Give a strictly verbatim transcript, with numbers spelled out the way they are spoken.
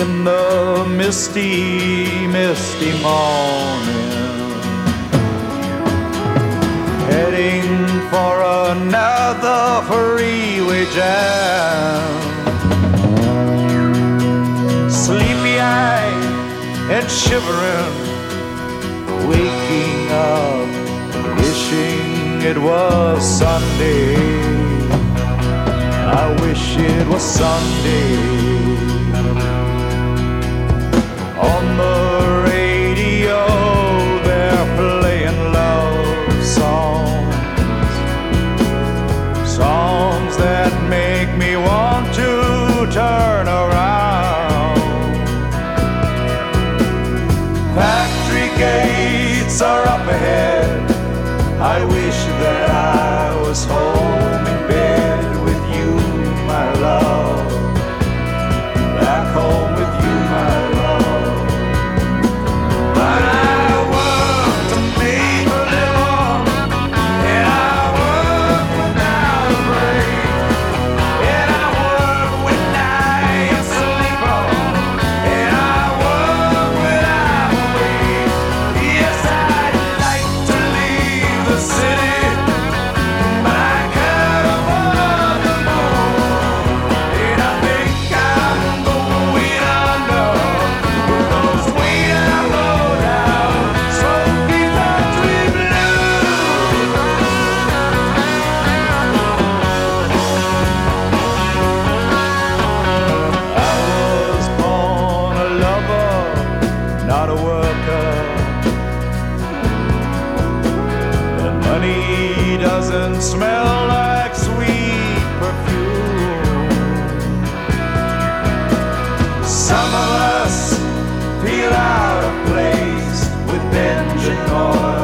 in the misty, misty morning, heading for another freeway jam. Sleepy-eyed and shivering, waking up, wishing it was Sunday. I wish it was Sunday. On the radio they're playing love songs, songs that make me want to turn around. Factory gates are up ahead. I wish that I was home in bed with you, my love. Back home with you, my love. But I work to make a living, and I work without a break, and I work when I am sleeping, and I work without a wait. Yes, I'd like to leave the city, but I can't afford to move, and I think I'm going under with those way down, low down, smoky country blues. I was born a lover, not a worker, and money doesn't smell like sweet perfume. Some of us feel out of place with engine noise.